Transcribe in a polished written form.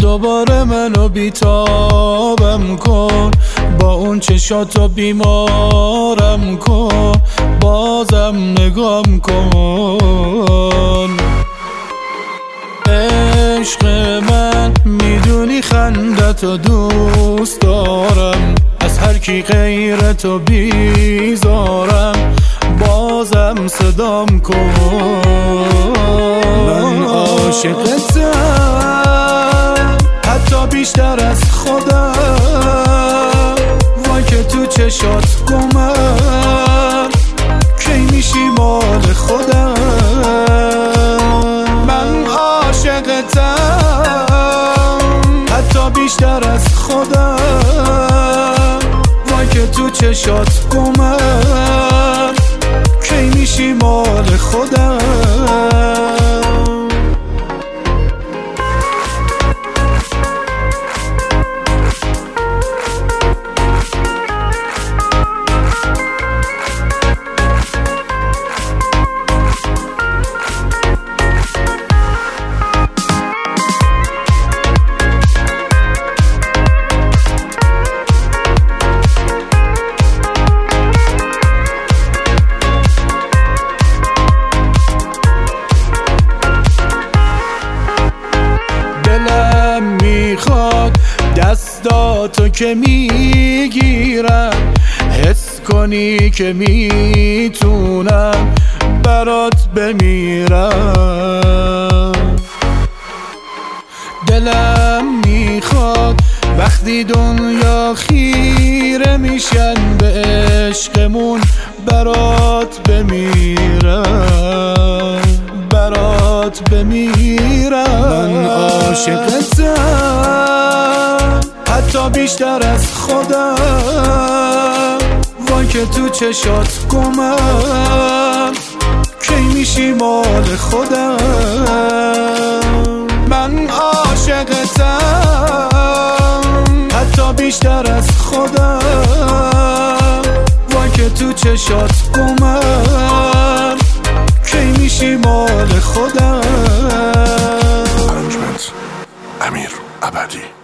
دوباره منو بیتابم کن، با اون چشاتو بیمارم کن، بازم نگام کن. عشق من میدونی خندتو دوست دارم، از هر کی غیر تو بیزارم، بازم صدام کن. من عاشقتم حتی بیشتر از خودم، وای که تو چشات گمم، کی میشی مال خودم. من عاشقتم حتی بیشتر از خودم، وای که تو چشات گمم، کی میشی مال خودم. دلم میخواد دستاتو که میگیرم، حس کنی که میتونم برات بمیرم. دلم میخواد وقتی دنیا خیره میشن به عشقمون، برات بمیرم، برات بمیرم. من عاشقتم حتی بیشتر از خودم، وای که تو چشات گمم، کی میشی مال خودم. من عاشقتم حتی بیشتر از خودم، وای که تو چشات گمم، کی میشی مال خودم. ارنجمنت امیر ابدی.